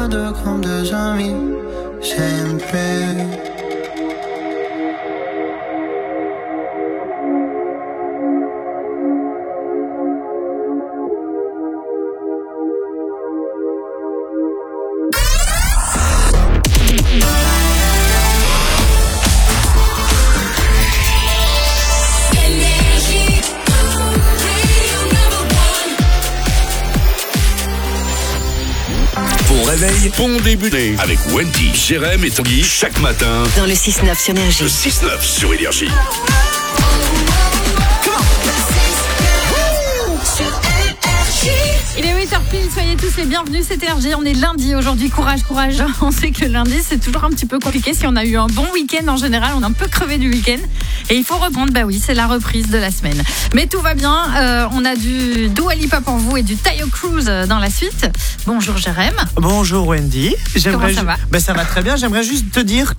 deux comme deux amis, siempre. Bon réveil, bon début avec Wendy, Jérém et Tanguy chaque matin. Dans le 6-9 sur Énergie. Le 6-9 sur Énergie. Il est 8h pile, soyez tous les bienvenus, c'est Énergie, on est lundi aujourd'hui, courage, on sait que le lundi c'est toujours un petit peu compliqué, si on a eu un bon week-end en général, on est un peu crevé du week-end et il faut reprendre, bah oui c'est la reprise de la semaine. Mais tout va bien, on a du Dua Lipa pour vous et du Tayo Cruz dans la suite. Bonjour Jérém. Bonjour Wendy. Comment ça va ? Ça va très bien, j'aimerais juste te dire